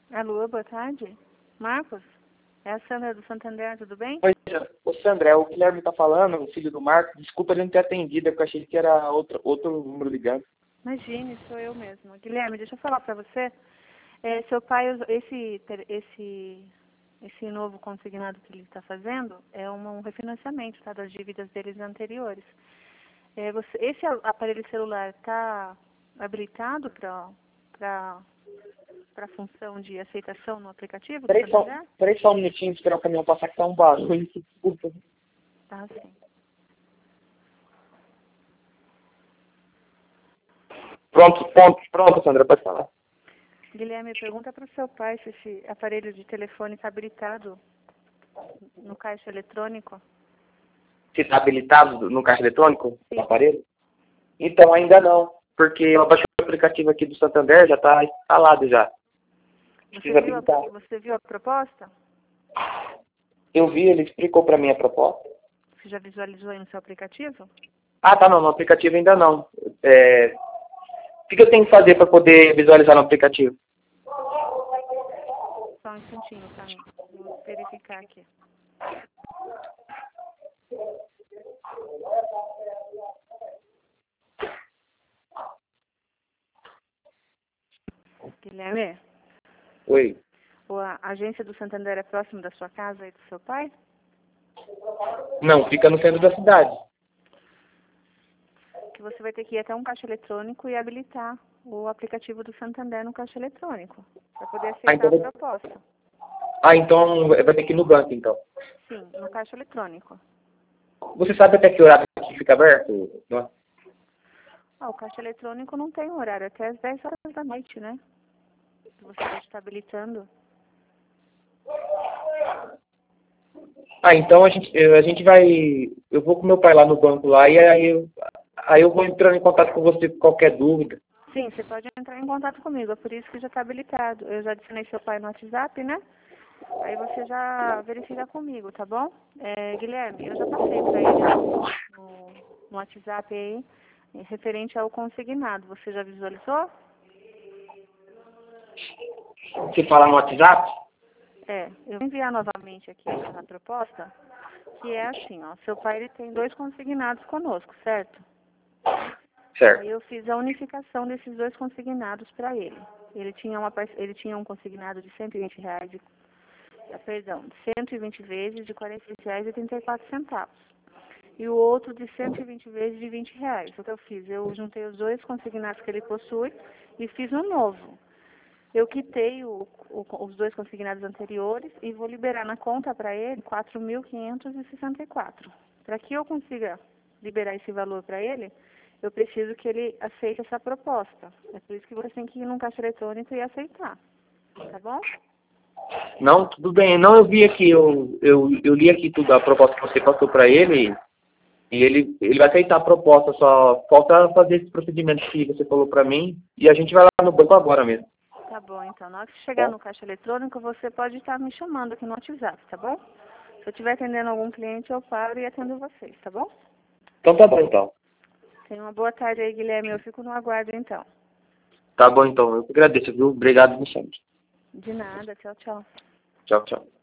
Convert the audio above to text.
Alô, boa tarde. Marcos? É a Sandra do Santander, tudo bem? Oi, ô Sandra, é o Guilherme tá falando, o filho do Marcos. Desculpa ele não ter atendido, é porque eu achei que era outro número ligando. Imagine, sou eu mesmo. Guilherme, deixa eu falar pra você. Seu pai, esse novo consignado que ele está fazendo é um refinanciamento, tá, das dívidas deles anteriores. Esse aparelho celular está habilitado para a função de aceitação no aplicativo do Santander? Peraí só um minutinho, esperar o caminhão passar que tá um barulho, desculpa. Tá, sim. Pronto, Sandra, pode falar. Guilherme, pergunta para o seu pai se esse aparelho de telefone está habilitado no caixa eletrônico. Se tá habilitado no caixa eletrônico, Sim. no aparelho? Então, ainda não, porque eu baixei o aplicativo aqui do Santander, já tá instalado já. Você viu a proposta? Eu vi, ele explicou pra mim a proposta. Você já visualizou aí no seu aplicativo? Ah, tá, não, no aplicativo ainda não. O que eu tenho que fazer para poder visualizar no aplicativo? Só um instantinho, tá? Vou verificar aqui. Guilherme, Oi. a agência do Santander é próximo da sua casa e do seu pai? Não, fica no centro da cidade. Que você vai ter que ir até um caixa eletrônico e habilitar o aplicativo do Santander no caixa eletrônico, para poder aceitar a proposta. Então vai ter que ir no banco, então. Sim, no caixa eletrônico. Você sabe até que horário que fica aberto? Não? O caixa eletrônico não tem horário, até às 10 horas da noite, né? Você pode estar habilitando. Então a gente vai... Eu vou com meu pai lá no banco lá e aí eu vou entrando em contato com você com qualquer dúvida. Sim, você pode entrar em contato comigo, é por isso que já está habilitado. Eu já adicionei seu pai no WhatsApp, né? Aí você já verifica comigo, tá bom? Guilherme, eu já passei para ele no WhatsApp aí, referente ao consignado. Você já visualizou? Você fala no WhatsApp? Eu vou enviar novamente aqui na proposta, que é assim, ó. Seu pai ele tem 2 consignados conosco, certo? Certo. Aí eu fiz a unificação desses 2 consignados para ele. Ele tinha um consignado de R$ 120, perdão, 120 vezes de R$ 46,34. E o outro de 120 vezes de R$ 20. O que eu fiz? Eu juntei os 2 consignados que ele possui e fiz um novo. Eu quitei os 2 consignados anteriores e vou liberar na conta para ele R$ 4.564. Para que eu consiga liberar esse valor para ele, eu preciso que ele aceite essa proposta. É por isso que você tem que ir num caixa eletrônico e aceitar. Tá bom? Não, tudo bem. Não, eu vi aqui, eu li aqui tudo, a proposta que você passou para ele e ele vai aceitar a proposta, só falta fazer esse procedimento que você falou para mim e a gente vai lá no banco agora mesmo. Tá bom, então. Na hora que chegar no caixa eletrônico, você pode estar me chamando aqui no WhatsApp, tá bom? Se eu estiver atendendo algum cliente, eu paro e atendo vocês, tá bom? Então tá bom, então. Tenha uma boa tarde aí, Guilherme. Eu fico no aguardo, então. Tá bom, então. Eu que agradeço, viu? Obrigado, Vicente. De nada. Tchau, tchau. Tchau, tchau.